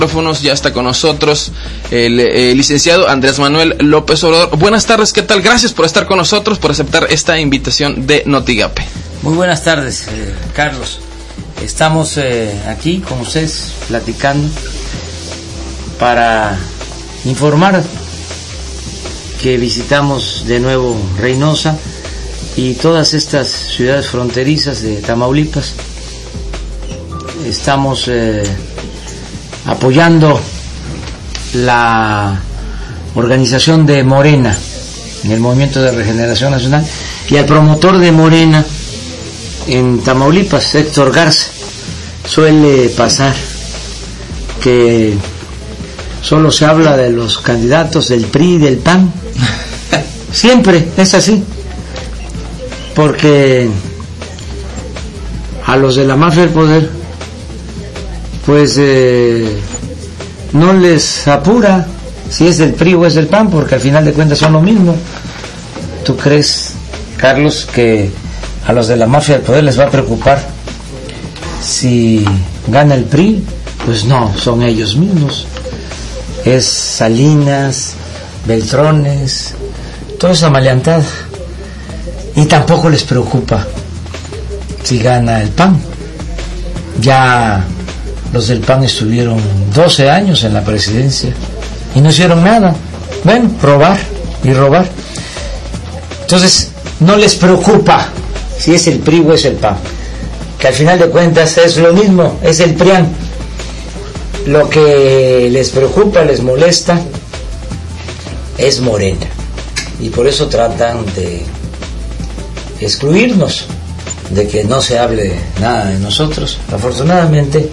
Ya está con nosotros el licenciado Andrés Manuel López Obrador. Buenas tardes, ¿qué tal? Gracias por estar con nosotros, por aceptar esta invitación de Notigape. Muy buenas tardes, Carlos. Estamos aquí con ustedes platicando para informar que visitamos de nuevo Reynosa y todas estas ciudades fronterizas de Tamaulipas. Estamos apoyando la organización de Morena en el Movimiento de Regeneración Nacional y al promotor de Morena en Tamaulipas, Héctor Garza. Suele pasar que solo se habla de los candidatos del PRI y del PAN. Siempre es así, porque a los de la mafia del poder pues no les apura si es del PRI o es del PAN, porque al final de cuentas son lo mismo. ¿Tú crees, Carlos, que a los de la mafia del poder les va a preocupar si gana el PRI? Pues no, son ellos mismos. Es Salinas, Beltrones, toda esa maleantada. Y tampoco les preocupa si gana el PAN. Ya los del PAN estuvieron 12 años en la presidencia y no hicieron nada. Bueno, robar y robar. Entonces, no les preocupa si es el PRI o es el PAN, que al final de cuentas es lo mismo, es el PRIAN. Lo que les preocupa, les molesta, es Morena. Y por eso tratan de excluirnos, de que no se hable nada de nosotros. Afortunadamente,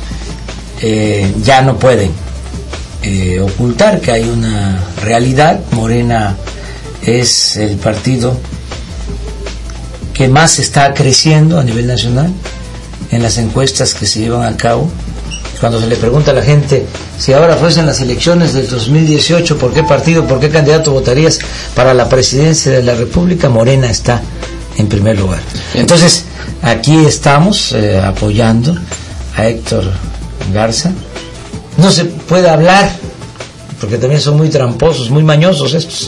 ya no pueden ocultar que hay una realidad. Morena es el partido que más está creciendo a nivel nacional en las encuestas que se llevan a cabo. Cuando se le pregunta a la gente si ahora fuesen las elecciones del 2018, ¿por qué partido, por qué candidato votarías para la presidencia de la República? Morena está en primer lugar. Entonces, aquí estamos apoyando a Héctor Garza. No se puede hablar, porque también son muy tramposos, muy mañosos estos.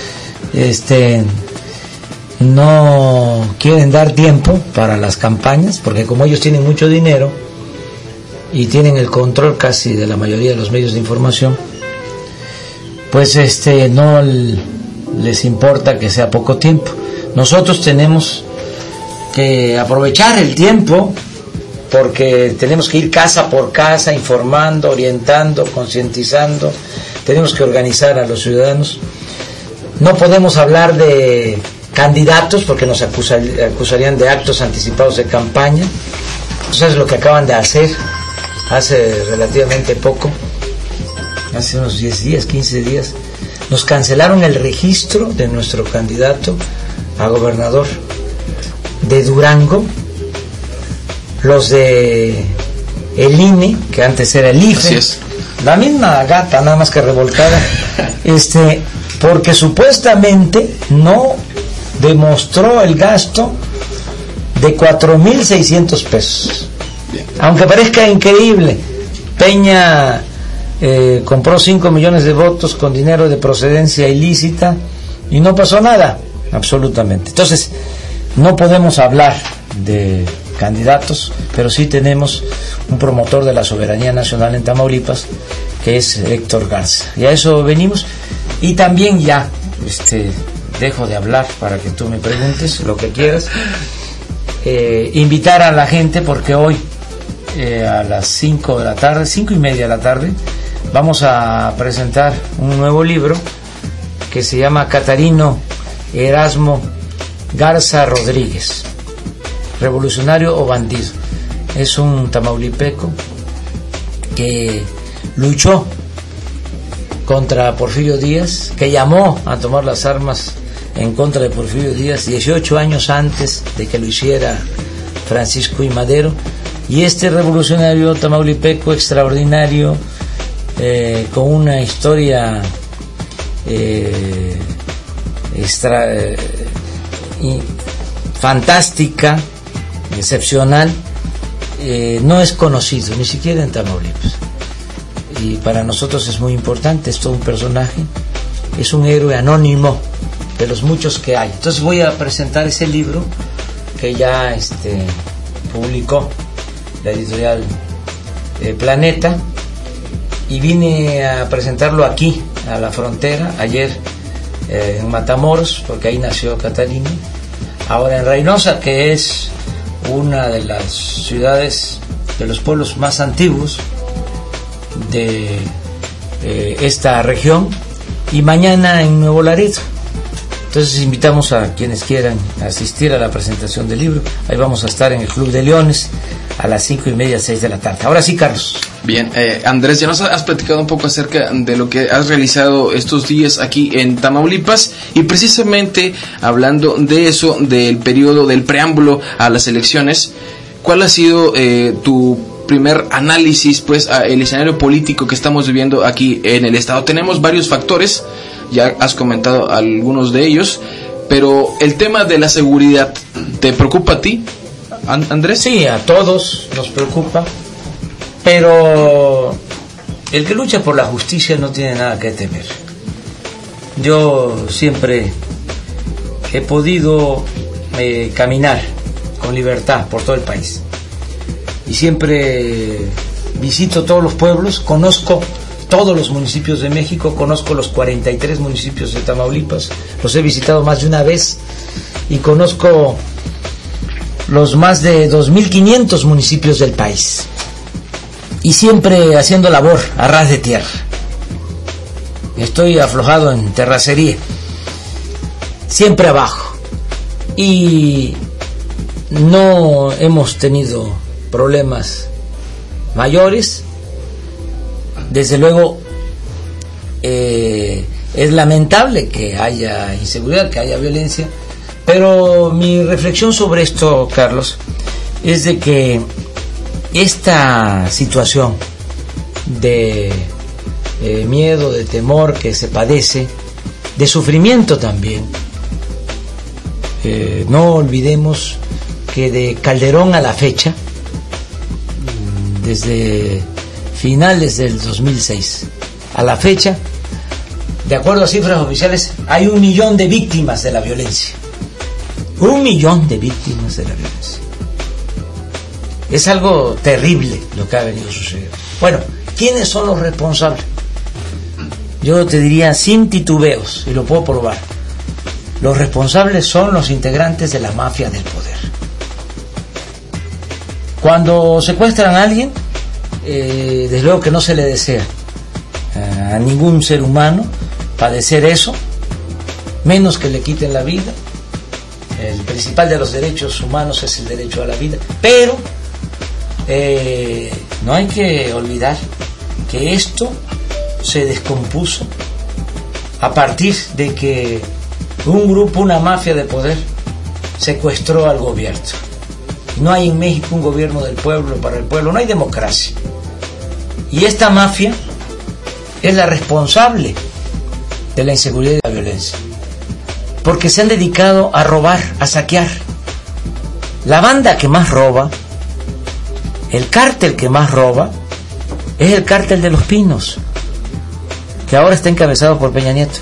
No quieren dar tiempo para las campañas, porque como ellos tienen mucho dinero y tienen el control casi de la mayoría de los medios de información, pues no les importa que sea poco tiempo. Nosotros tenemos que aprovechar el tiempo, porque tenemos que ir casa por casa informando, orientando, concientizando. Tenemos que organizar a los ciudadanos. No podemos hablar de candidatos porque nos acusarían de actos anticipados de campaña. Eso es lo que acaban de hacer hace relativamente poco, hace unos 10 días, 15 días. Nos cancelaron el registro de nuestro candidato a gobernador de Durango. Los de el INE, que antes era el IFE, la misma gata, nada más que revolcada, porque supuestamente no demostró el gasto de 4,600 pesos. Bien. Aunque parezca increíble, Peña compró 5 millones de votos con dinero de procedencia ilícita y no pasó nada, absolutamente. Entonces, no podemos hablar de candidatos, pero sí tenemos un promotor de la soberanía nacional en Tamaulipas, que es Héctor Garza, y a eso venimos. Y también ya dejo de hablar para que tú me preguntes lo que quieras. Invitar a la gente, porque hoy a las 5 de la tarde, 5:30 de la tarde, vamos a presentar un nuevo libro que se llama Catarino Erasmo Garza Rodríguez, revolucionario o bandido. Es un tamaulipeco que luchó contra Porfirio Díaz, que llamó a tomar las armas en contra de Porfirio Díaz 18 años antes de que lo hiciera Francisco I. Madero. Y este revolucionario tamaulipeco extraordinario, con una historia fantástica, excepcional, no es conocido, ni siquiera en Tamaulipas. y para nosotros es muy importante, es todo un personaje, es un héroe anónimo de los muchos que hay. Entonces voy a presentar ese libro que ya publicó la editorial Planeta, y vine a presentarlo aquí, a la frontera, ayer en Matamoros, porque ahí nació Catalina, ahora en Reynosa, que es una de las ciudades, de los pueblos más antiguos de esta región, y mañana en Nuevo Laredo. Entonces invitamos a quienes quieran asistir a la presentación del libro. Ahí vamos a estar en el Club de Leones a las 5:30, 6 de la tarde. Ahora sí, Carlos. Bien, Andrés, ya nos has platicado un poco acerca de lo que has realizado estos días aquí en Tamaulipas, y precisamente hablando de eso, del periodo, del preámbulo a las elecciones, ¿cuál ha sido tu primer análisis, pues, el escenario político que estamos viviendo aquí en el estado? Tenemos varios factores, ya has comentado algunos de ellos, pero el tema de la seguridad, ¿te preocupa a ti, Andrés? Sí, a todos nos preocupa, pero el que lucha por la justicia no tiene nada que temer. Yo siempre he podido caminar con libertad por todo el país, y siempre visito todos los pueblos, conozco todos los municipios de México, conozco los 43 municipios de Tamaulipas, los he visitado más de una vez, y conozco los más de 2.500 municipios del país, y siempre haciendo labor a ras de tierra. Estoy aflojado en terracería, siempre abajo, y no hemos tenido problemas mayores. Desde luego es lamentable que haya inseguridad, que haya violencia, pero mi reflexión sobre esto, Carlos, es de que esta situación de miedo, de temor que se padece, de sufrimiento también, no olvidemos que de Calderón a la fecha, desde finales del 2006 a la fecha, de acuerdo a cifras oficiales, hay 1 millón de víctimas de la violencia. 1 millón de víctimas de la violencia. Es algo terrible lo que ha venido sucediendo. Bueno, ¿quiénes son los responsables? Yo te diría sin titubeos, y lo puedo probar, los responsables son los integrantes de la mafia del poder. Cuando secuestran a alguien, desde luego que no se le desea a ningún ser humano padecer eso, menos que le quiten la vida. El principal de los derechos humanos es el derecho a la vida, pero no hay que olvidar que esto se descompuso a partir de que un grupo, una mafia de poder, secuestró al gobierno. No hay en México un gobierno del pueblo, para el pueblo, no hay democracia. Y esta mafia es la responsable de la inseguridad y la violencia, porque se han dedicado a robar, a saquear. La banda que más roba, el cártel que más roba, es el cártel de Los Pinos, que ahora está encabezado por Peña Nieto.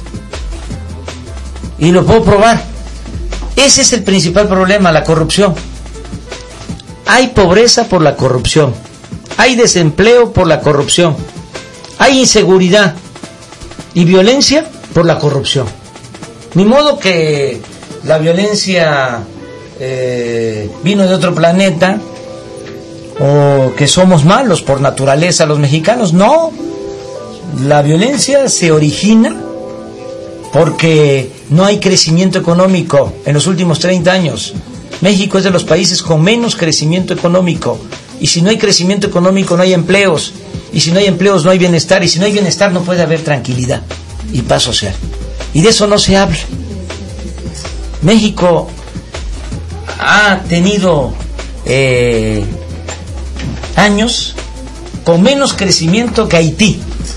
Y lo puedo probar. Ese es el principal problema, la corrupción. Hay pobreza por la corrupción, hay desempleo por la corrupción, hay inseguridad y violencia por la corrupción. Ni modo que la violencia vino de otro planeta, o que somos malos por naturaleza los mexicanos. No, la violencia se origina porque no hay crecimiento económico en los últimos 30 años. México es de los países con menos crecimiento económico, y si no hay crecimiento económico no hay empleos, y si no hay empleos no hay bienestar, y si no hay bienestar no puede haber tranquilidad y paz social, y de eso no se habla. México ha tenido años con menos crecimiento que Haití.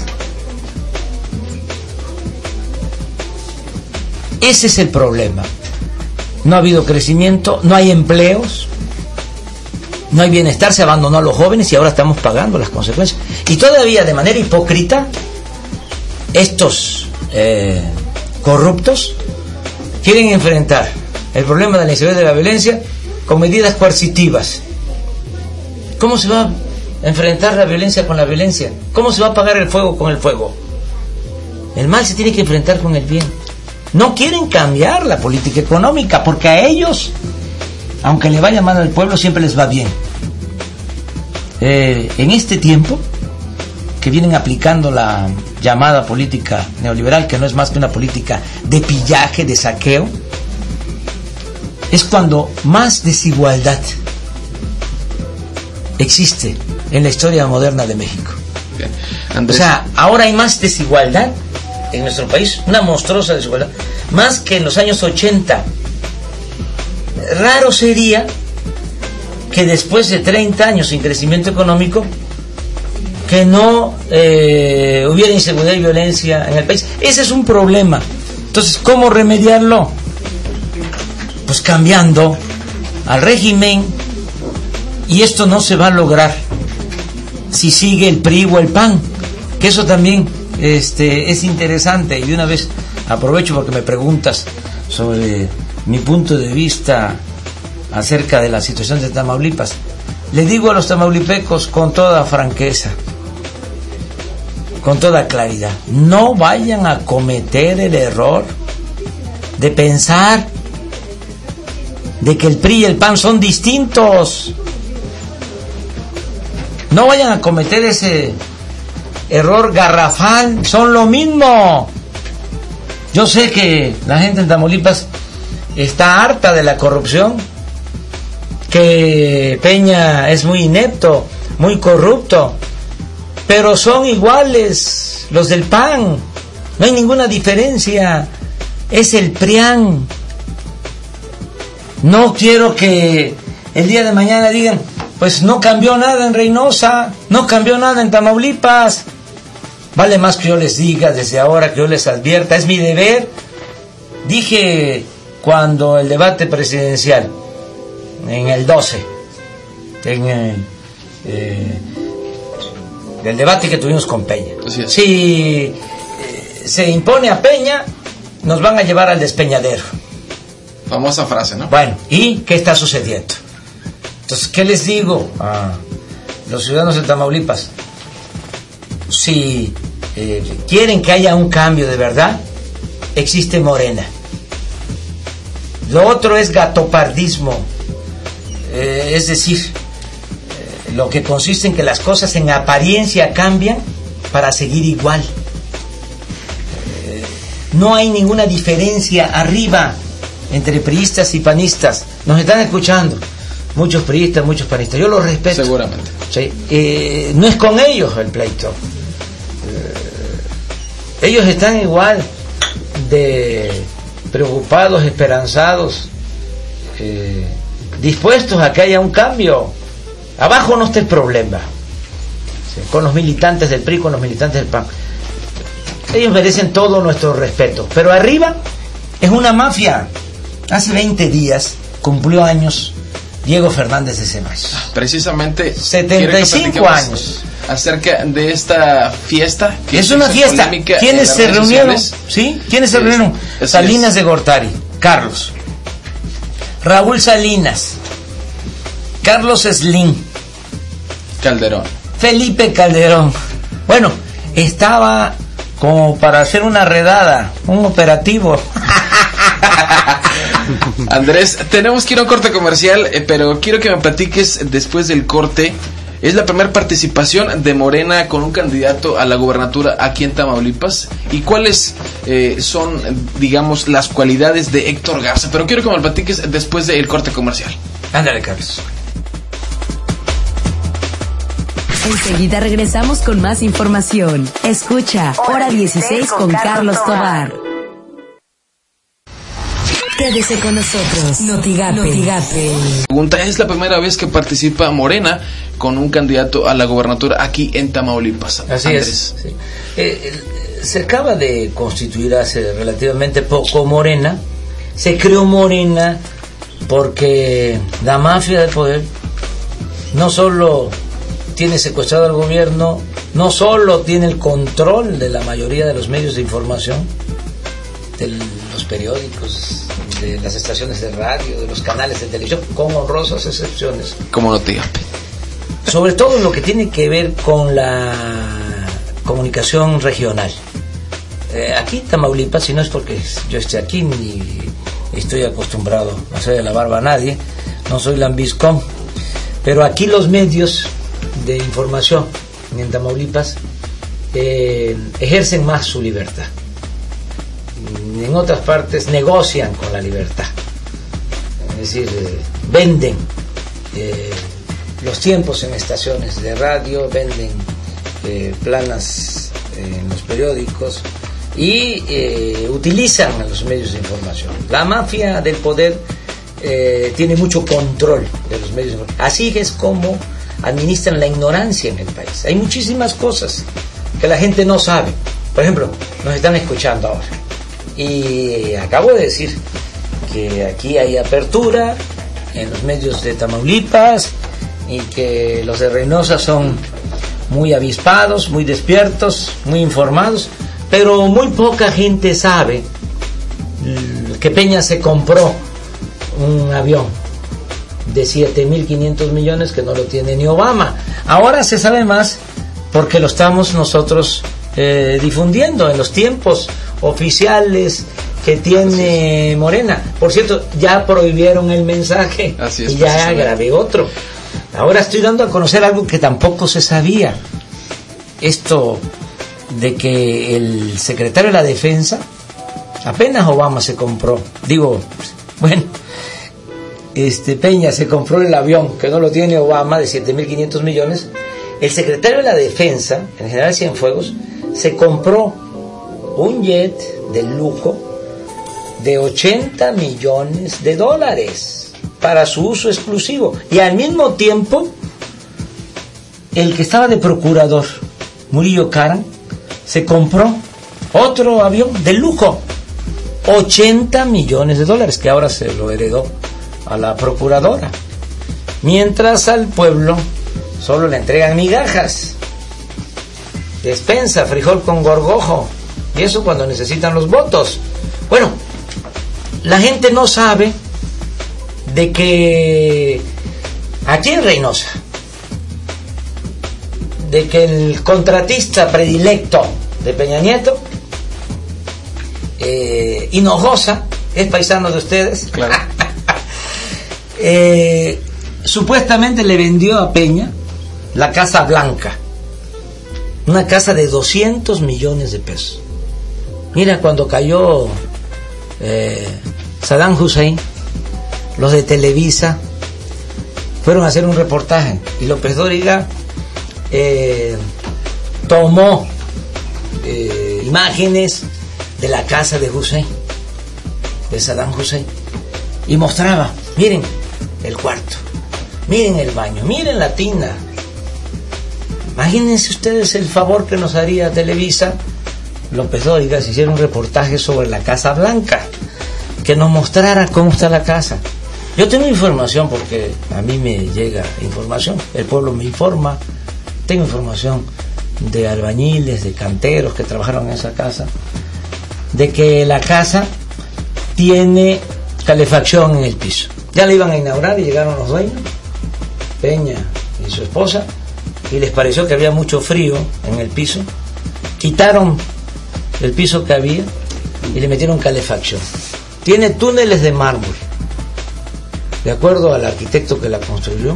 Ese es el problema. No ha habido crecimiento, no hay empleos, no hay bienestar, se abandonó a los jóvenes y ahora estamos pagando las consecuencias. Y todavía de manera hipócrita, estos corruptos quieren enfrentar el problema de la inseguridad y de la violencia con medidas coercitivas. ¿Cómo se va a enfrentar la violencia con la violencia? ¿Cómo se va a apagar el fuego con el fuego? El mal se tiene que enfrentar con el bien. No quieren cambiar la política económica porque a ellos, aunque le vaya mal al pueblo, siempre les va bien. En este tiempo que vienen aplicando la llamada política neoliberal, que no es más que una política de pillaje, de saqueo, es cuando más desigualdad existe en la historia moderna de México. Bien. Andrés. O sea, ahora hay más desigualdad en nuestro país, una monstruosa desigualdad, más que en los años 80. Raro sería que después de 30 años sin crecimiento económico, que no hubiera inseguridad y violencia en el país. Ese es un problema. Entonces, ¿cómo remediarlo? Pues cambiando al régimen, y esto no se va a lograr si sigue el PRI o el PAN, que eso también es interesante. Y de una vez aprovecho porque me preguntas sobre mi punto de vista acerca de la situación de Tamaulipas. Le digo a los tamaulipecos con toda franqueza, con toda claridad, no vayan a cometer el error de pensar de que el PRI y el PAN son distintos. No vayan a cometer ese error garrafal, son lo mismo. Yo sé que la gente en Tamaulipas está harta de la corrupción, que Peña es muy inepto, muy corrupto, pero son iguales los del PAN, no hay ninguna diferencia, es el PRIAN. No quiero que el día de mañana digan, pues no cambió nada en Reynosa, no cambió nada en Tamaulipas. Vale más que yo les diga desde ahora, que yo les advierta, es mi deber. Dije cuando el debate presidencial, en el 12, en el debate que tuvimos con Peña, si se impone a Peña, nos van a llevar al despeñadero. Famosa frase, ¿no? Bueno, ¿y qué está sucediendo? Entonces, ¿qué les digo a los ciudadanos de Tamaulipas? Si quieren que haya un cambio de verdad, existe Morena. Lo otro es gatopardismo, es decir, lo que consiste en que las cosas en apariencia cambian para seguir igual. No hay ninguna diferencia arriba entre priistas y panistas. Nos están escuchando muchos priistas, muchos panistas. Yo los respeto. Seguramente. Sí. No es con ellos el pleito. Ellos están igual de preocupados, esperanzados, dispuestos a que haya un cambio. Abajo no está el problema. Sí. Con los militantes del PRI, con los militantes del PAN. Ellos merecen todo nuestro respeto. Pero arriba es una mafia. Hace 20 días cumplió años Diego Fernández de Ceballos. Precisamente 75 años. Acerca de esta fiesta. Es una fiesta. ¿Quiénes se reunieron? ¿Sí? ¿Quiénes se reunieron? Salinas de Gortari, Carlos, Raúl Salinas, Carlos Slim, Calderón, Felipe Calderón. Bueno, estaba como para hacer una redada, un operativo. Andrés, tenemos que ir a un corte comercial, pero quiero que me platiques después del corte. Es la primera participación de Morena con un candidato a la gubernatura aquí en Tamaulipas. ¿Y cuáles son, digamos, las cualidades de Héctor Garza? Pero quiero que me lo platiques después del corte comercial. Ándale, Carlos. Enseguida regresamos con más información. Escucha Hora 16 con Carlos Tovar. Quédese con nosotros. Notigape. Pregunta: ¿es la primera vez que participa Morena con un candidato a la gubernatura aquí en Tamaulipas? Así Andrés. Es. Sí. Se acaba de constituir hace relativamente poco Morena. Se creó Morena porque la mafia del poder no solo tiene secuestrado al gobierno, no solo tiene el control de la mayoría de los medios de información, de los periódicos, de las estaciones de radio, de los canales de televisión, con honrosas excepciones. Como no te diga. Sobre todo lo que tiene que ver con la comunicación regional. Aquí en Tamaulipas, y no es porque yo esté aquí ni estoy acostumbrado a hacer la barba a nadie, no soy lambiscón, pero aquí los medios de información en Tamaulipas ejercen más su libertad. En otras partes negocian con la libertad, es decir, venden los tiempos en estaciones de radio, venden planas en los periódicos y utilizan a los medios de información. La mafia del poder tiene mucho control de los medios de información. Así es como administran la ignorancia en el país. Hay muchísimas cosas que la gente no sabe. Por ejemplo, nos están escuchando ahora y acabo de decir que aquí hay apertura en los medios de Tamaulipas y que los de Reynosa son muy avispados, muy despiertos, muy informados, pero muy poca gente sabe que Peña se compró un avión de 7.500 millones que no lo tiene ni Obama. Ahora se sabe más porque lo estamos nosotros difundiendo en los tiempos oficiales que tiene Morena. Por cierto, ya prohibieron el mensaje y ya grabé otro. Ahora estoy dando a conocer algo que tampoco se sabía. Esto de que el secretario de la Defensa, apenas Obama se compró, Peña se compró el avión que no lo tiene Obama de 7.500 millones. El secretario de la Defensa, el general Cienfuegos, se compró un jet de lujo de $80 millones para su uso exclusivo, y al mismo tiempo el que estaba de procurador, Murillo Karam, se compró otro avión de lujo, $80 millones, que ahora se lo heredó a la procuradora, mientras al pueblo solo le entregan migajas, despensa, frijol con gorgojo, y eso cuando necesitan los votos. Bueno, la gente no sabe de que aquí en Reynosa, de que el contratista predilecto de Peña Nieto, Hinojosa, es paisano de ustedes. Claro. Supuestamente le vendió a Peña la Casa Blanca, una casa de 200 millones de pesos. Mira, cuando cayó Saddam Hussein, los de Televisa fueron a hacer un reportaje y López Dóriga tomó imágenes de la casa de Hussein, de Saddam Hussein, y mostraba, miren el cuarto, miren el baño, miren la tina. Imagínense ustedes el favor que nos haría Televisa, López Dóriga, si hiciera un reportaje sobre la Casa Blanca, que nos mostrara cómo está la casa. Yo tengo información, porque a mí me llega información, el pueblo me informa, tengo información de albañiles, de canteros que trabajaron en esa casa, de que la casa tiene calefacción en el piso. Ya la iban a inaugurar y llegaron los dueños, Peña y su esposa, y les pareció que había mucho frío en el piso, quitaron el piso que había y le metieron calefacción. Tiene túneles de mármol. De acuerdo al arquitecto que la construyó,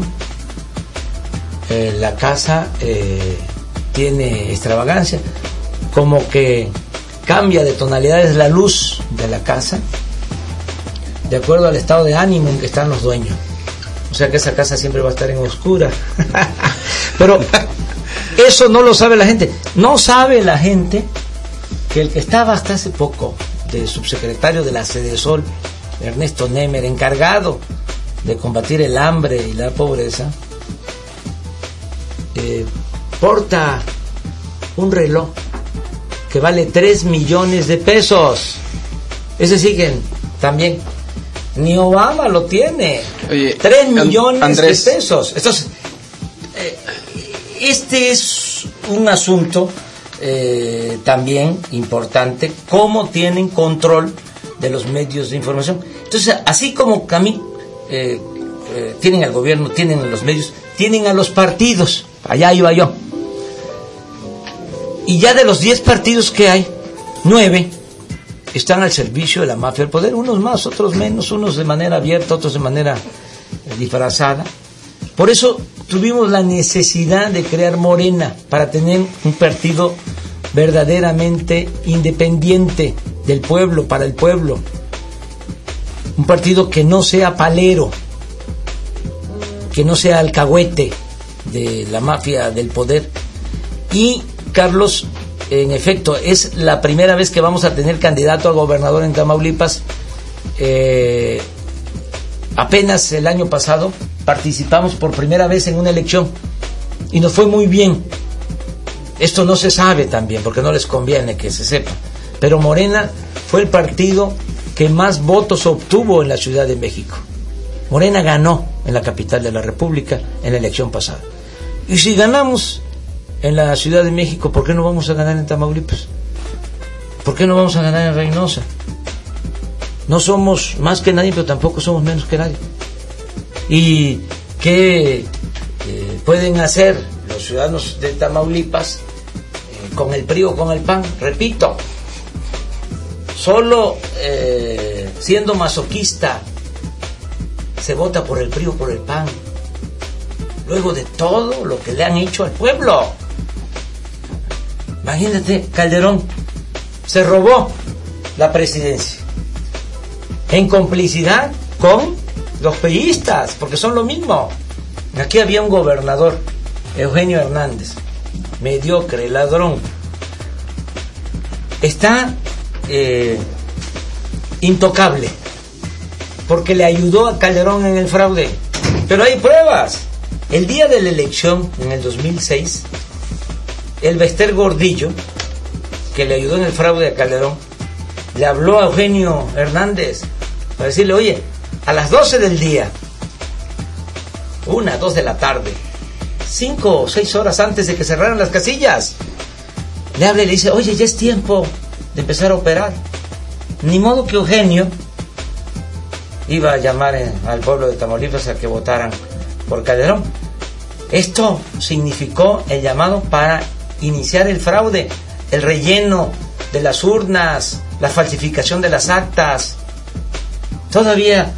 la casa tiene extravagancia, como que cambia de tonalidades la luz de la casa de acuerdo al estado de ánimo en que están los dueños. O sea que esa casa siempre va a estar en oscura. Pero eso no lo sabe la gente. No sabe la gente que el que estaba hasta hace poco de subsecretario de la Sedesol, Ernesto Nemer, encargado de combatir el hambre y la pobreza, porta un reloj que vale 3 millones de pesos. Es decir, que también ni Obama lo tiene. Oye, 3 millones de pesos. Entonces, este es un asunto también importante, cómo tienen control de los medios de información. Entonces, así como tienen al gobierno, tienen a los medios, tienen a los partidos, allá iba yo. Y ya de los 10 partidos que hay, 9 están al servicio de la mafia del poder, unos más, otros menos, unos de manera abierta, otros de manera disfrazada. Por eso tuvimos la necesidad de crear Morena, para tener un partido verdaderamente independiente del pueblo, para el pueblo. Un partido que no sea palero, que no sea alcahuete de la mafia del poder. Y Carlos, en efecto, es la primera vez que vamos a tener candidato a gobernador en Tamaulipas. Apenas el año pasado participamos por primera vez en una elección y nos fue muy bien. Esto no se sabe también porque no les conviene que se sepa, pero Morena fue el partido que más votos obtuvo en la Ciudad de México. Morena ganó en la capital de la República en la elección pasada. Y si ganamos en la Ciudad de México, ¿por qué no vamos a ganar en Tamaulipas? ¿Por qué no vamos a ganar en Reynosa? No somos más que nadie, pero tampoco somos menos que nadie. ¿Y qué pueden hacer los ciudadanos de Tamaulipas con el PRI o con el PAN? Repito, solo siendo masoquista se vota por el PRI o por el PAN, luego de todo lo que le han hecho al pueblo. Imagínate, Calderón se robó la presidencia en complicidad con los priistas, porque son lo mismo. Aquí había un gobernador, Eugenio Hernández, mediocre, ladrón. Está intocable, porque le ayudó a Calderón en el fraude. Pero hay pruebas. El día de la elección, en el 2006, el Bester Gordillo, que le ayudó en el fraude a Calderón, le habló a Eugenio Hernández para decirle: oye, a las 12 del día, 2 de la tarde, 5 o 6 horas antes de que cerraran las casillas, le habla y le dice: oye, ya es tiempo de empezar a operar. Ni modo que Eugenio iba a llamar al pueblo de Tamaulipas a que votaran por Calderón. Esto significó el llamado para iniciar el fraude, el relleno de las urnas, la falsificación de las actas. Todavía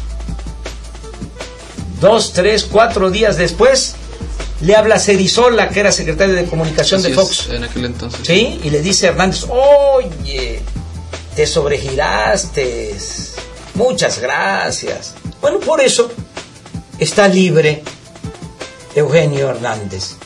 2, 3, 4 días después le habla a Cerizola, que era secretario de comunicación de Fox, en aquel entonces. Sí, y le dice a Hernández: oye, te sobregiraste, muchas gracias. Bueno, por eso está libre Eugenio Hernández.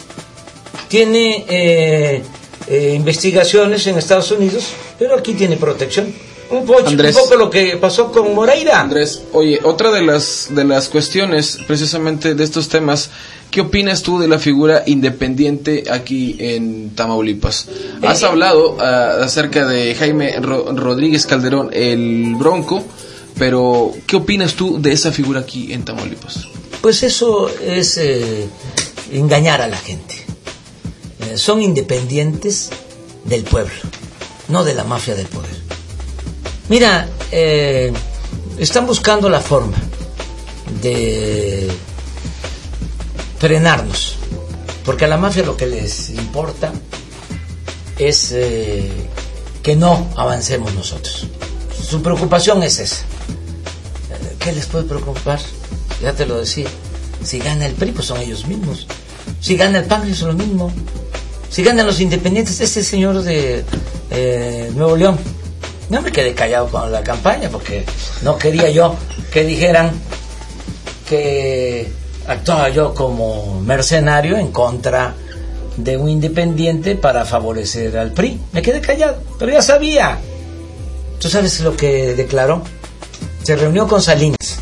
Tiene investigaciones en Estados Unidos, pero aquí tiene protección. Un poco lo que pasó con Moreira. Andrés, oye, otra de las cuestiones precisamente de estos temas, ¿qué opinas tú de la figura independiente aquí en Tamaulipas? Has hablado acerca de Jaime Rodríguez Calderón, el Bronco, pero ¿qué opinas tú de esa figura aquí en Tamaulipas? Pues eso es engañar a la gente. Son independientes del pueblo, no de la mafia del poder. Mira, están buscando la forma de frenarnos, porque a la mafia lo que les importa es que no avancemos nosotros. Su preocupación es esa. ¿Qué les puede preocupar? Ya te lo decía. Si gana el PRI, pues son ellos mismos. Si gana el PAN, es lo mismo. Si ganan los independientes, ese señor de Nuevo León. No me quedé callado con la campaña porque no quería yo que dijeran que actuaba yo como mercenario en contra de un independiente para favorecer al PRI. Me quedé callado, pero ya sabía. ¿Tú sabes lo que declaró? Se reunió con Salinas.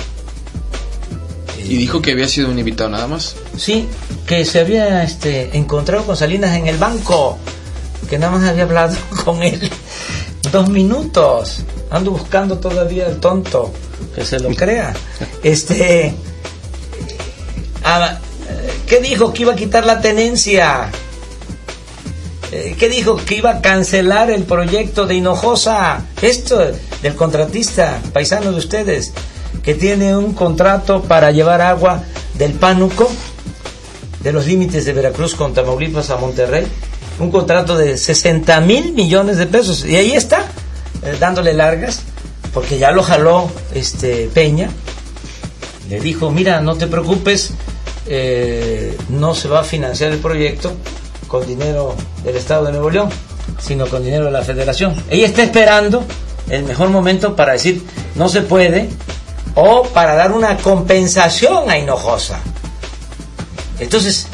¿Y dijo que había sido un invitado nada más? Sí, que se había encontrado con Salinas en el banco, que nada más había hablado con él 2 minutos. Ando buscando todavía el tonto que se lo crea. ¿Qué dijo? Que iba a quitar la tenencia. ¿Qué dijo? Que iba a cancelar el proyecto de Hinojosa. Esto del contratista paisano de ustedes, que tiene un contrato para llevar agua del Pánuco, de los límites de Veracruz con Tamaulipas a Monterrey, un contrato de 60,000 millones de pesos, y ahí está, dándole largas, porque ya lo jaló Peña. Le dijo, mira, no te preocupes, no se va a financiar el proyecto con dinero del Estado de Nuevo León, sino con dinero de la Federación. Ella está esperando el mejor momento para decir no se puede, o para dar una compensación a Hinojosa. Entonces,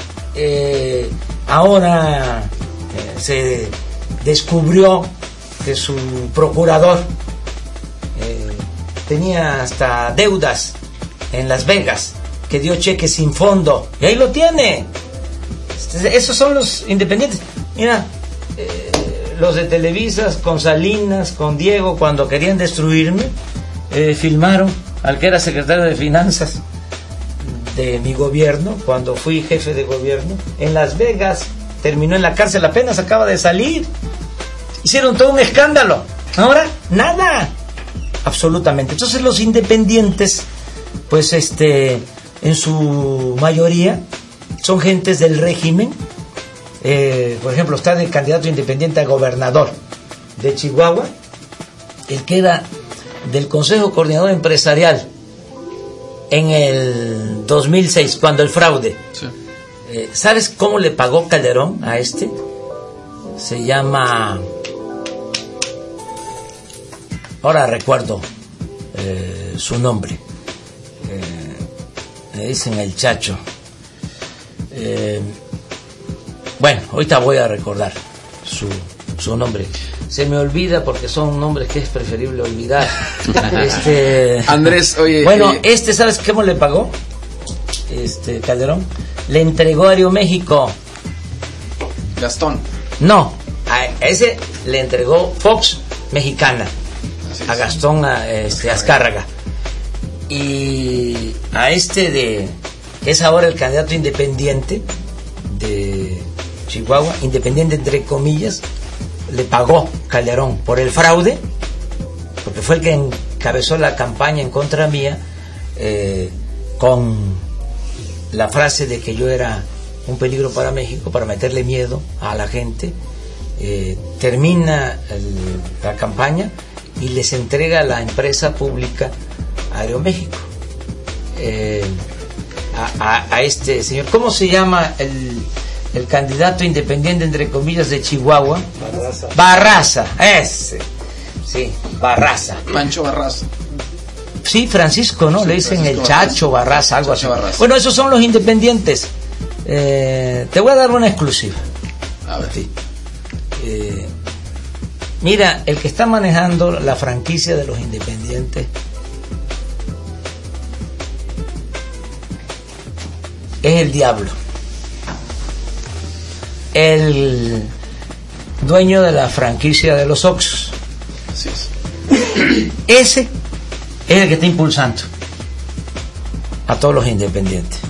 ahora se descubrió que su procurador tenía hasta deudas en Las Vegas, que dio cheques sin fondo, y ahí lo tiene. Esos son los independientes. Mira, los de Televisa con Salinas, con Diego, cuando querían destruirme, filmaron al que era secretario de Finanzas de mi gobierno, cuando fui jefe de gobierno, en Las Vegas, terminó en la cárcel, apenas acaba de salir. Hicieron todo un escándalo. Ahora, nada, absolutamente. Entonces los independientes, pues en su mayoría, son gentes del régimen. Por ejemplo, está el candidato independiente a gobernador de Chihuahua, el que era del Consejo Coordinador Empresarial en el 2006, cuando el fraude. Sí. ¿Sabes cómo le pagó Calderón a este? Se llama... Ahora recuerdo su nombre. Le dicen el Chacho. Bueno, ahorita voy a recordar su nombre. Se me olvida porque son nombres que es preferible olvidar. Andrés, oye. Bueno, ¿sabes cómo le pagó? Calderón. Le entregó a Aeroméxico. Gastón. No, a ese le entregó Fox Mexicana. A Gastón Azcárraga. Y a que es ahora el candidato independiente de Chihuahua, independiente entre comillas, le pagó Calderón por el fraude, porque fue el que encabezó la campaña en contra mía, con la frase de que yo era un peligro para México, para meterle miedo a la gente. Termina la campaña y les entrega la empresa pública Aeroméxico a este señor. ¿Cómo se llama el candidato independiente entre comillas de Chihuahua? Barraza, ese. Sí, Barraza. Pancho Barraza. Sí, Francisco, ¿no? Sí, le dicen Francisco el Chacho Barraza, algo así. Barraza. Bueno, esos son los independientes. Te voy a dar una exclusiva. A ver. Sí. Mira, el que está manejando la franquicia de los independientes es el diablo. El dueño de la franquicia de los Oxxos. Así es. Ese es el que está impulsando a todos los independientes.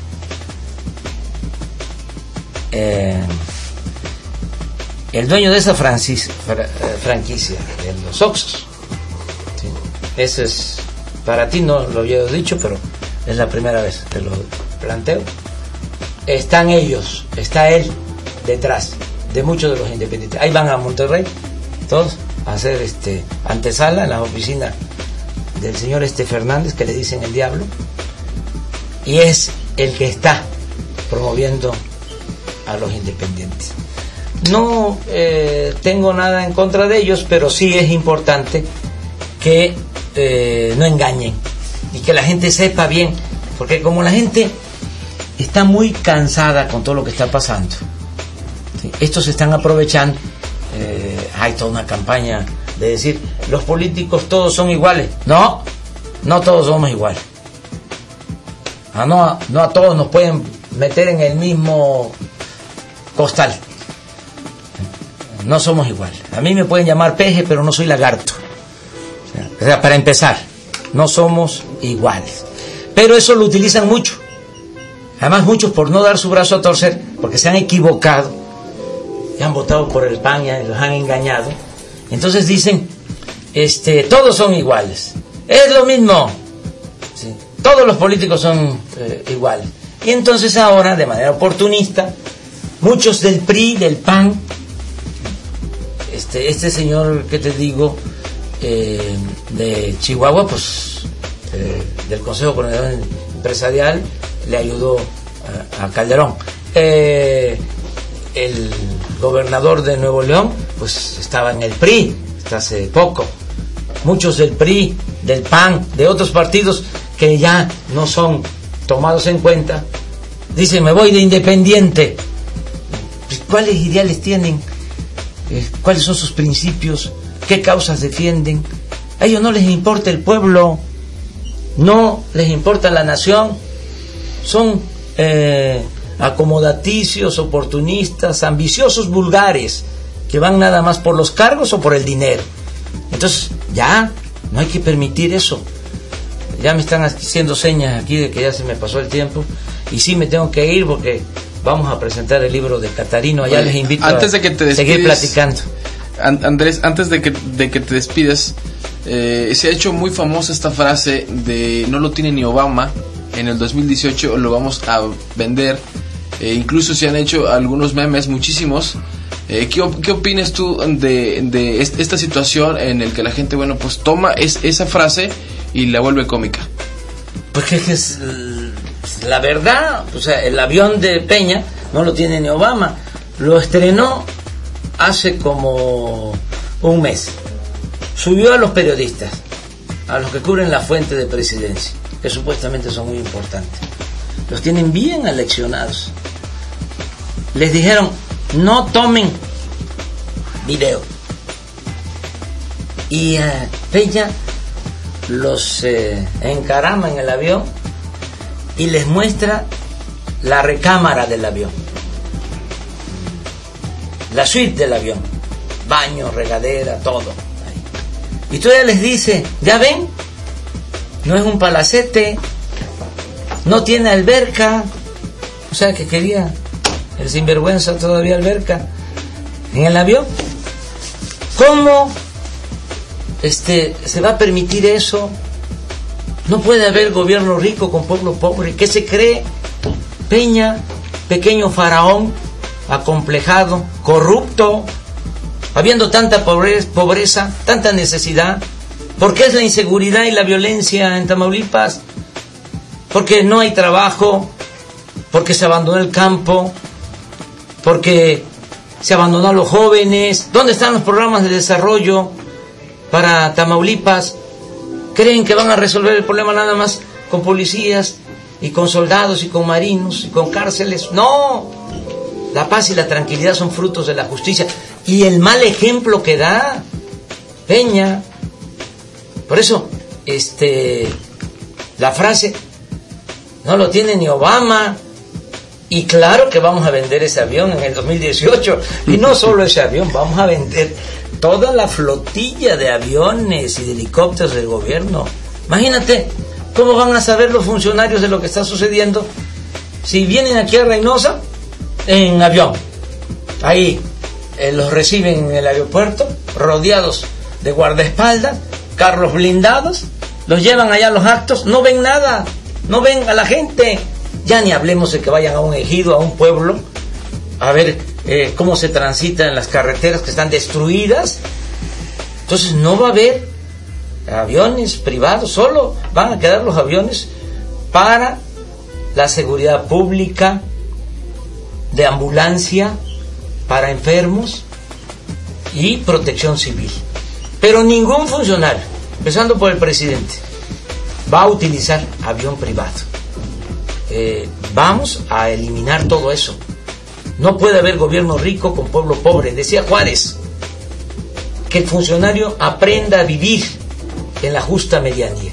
El dueño de esa franquicia de los Oxxos, ¿sí? Ese es, para ti no lo había dicho, pero es la primera vez que lo planteo. Están ellos, está él detrás de muchos de los independientes. Ahí van a Monterrey todos a hacer antesala en la oficina del señor Fernández, que le dicen el diablo, y es el que está promoviendo a los independientes. No tengo nada en contra de ellos, pero sí es importante que no engañen y que la gente sepa bien, porque como la gente está muy cansada con todo lo que está pasando, ¿sí? Estos se están aprovechando. Hay toda una campaña de decir los políticos todos son iguales. No todos somos iguales. No a todos nos pueden meter en el mismo costal. No somos iguales. A mí me pueden llamar peje, pero no soy lagarto. O sea, para empezar, no somos iguales. Pero eso lo utilizan mucho. Además, muchos por no dar su brazo a torcer, porque se han equivocado, y han votado por el PAN y los han engañado. Entonces dicen, todos son iguales, es lo mismo, ¿sí? Todos los políticos son iguales. Y entonces ahora, de manera oportunista, muchos del PRI, del PAN, este señor que te digo, de Chihuahua, pues del Consejo Coordinador Empresarial, le ayudó a Calderón. El gobernador de Nuevo León, pues estaba en el PRI hasta hace poco. Muchos del PRI, del PAN, de otros partidos que ya no son tomados en cuenta, dicen, me voy de independiente. ¿Cuáles ideales tienen? ¿Cuáles son sus principios? ¿Qué causas defienden? A ellos no les importa el pueblo, no les importa la nación. Son acomodaticios, oportunistas, ambiciosos, vulgares, que van nada más por los cargos o por el dinero. Entonces, ya, no hay que permitir eso. Ya me están haciendo señas aquí de que ya se me pasó el tiempo, y sí me tengo que ir porque vamos a presentar el libro de Catarino. Allá les invito antes de que te seguir platicando. Andrés, antes de que te despidas, se ha hecho muy famosa esta frase de no lo tiene ni Obama. En el 2018 lo vamos a vender. Incluso se han hecho algunos memes, muchísimos. ¿Qué opinas tú de esta situación en el que la gente, bueno, pues toma esa frase y la vuelve cómica? Porque es la verdad. O sea, el avión de Peña no lo tiene ni Obama. Lo estrenó hace como un mes. Subió a los periodistas, a los que cubren la fuente de presidencia, que supuestamente son muy importantes. Los tienen bien aleccionados. Les dijeron, no tomen video. Y Peña los encarama en el avión y les muestra la recámara del avión, la suite del avión, baño, regadera, todo. Y todavía les dice, ¿ya ven? No es un palacete, no tiene alberca. O sea que quería el sinvergüenza todavía alberca en el avión. ¿Cómo se va a permitir eso? No puede haber gobierno rico con pueblo pobre. ¿Qué se cree Peña? Pequeño faraón, acomplejado, corrupto, habiendo tanta pobreza, tanta necesidad. ¿Por qué es la inseguridad y la violencia en Tamaulipas? Porque no hay trabajo, porque se abandonó el campo, porque se abandonó a los jóvenes. ¿Dónde están los programas de desarrollo para Tamaulipas? ¿Creen que van a resolver el problema nada más con policías y con soldados y con marinos y con cárceles? No, la paz y la tranquilidad son frutos de la justicia. Y el mal ejemplo que da Peña. Por eso, la frase, no lo tiene ni Obama. Y claro que vamos a vender ese avión en el 2018. Y no solo ese avión, vamos a vender toda la flotilla de aviones y de helicópteros del gobierno. Imagínate cómo van a saber los funcionarios de lo que está sucediendo si vienen aquí a Reynosa en avión. Ahí los reciben en el aeropuerto, rodeados de guardaespaldas, carros blindados, los llevan allá a los actos, no ven nada, no ven a la gente. Ya ni hablemos de que vayan a un ejido, a un pueblo, a ver cómo se transita en las carreteras que están destruidas. Entonces no va a haber aviones privados, solo van a quedar los aviones para la seguridad pública, de ambulancia, para enfermos y protección civil. Pero ningún funcionario, empezando por el presidente, va a utilizar avión privado. Vamos a eliminar todo eso. No puede haber gobierno rico con pueblo pobre. Decía Juárez, que el funcionario aprenda a vivir en la justa medianía.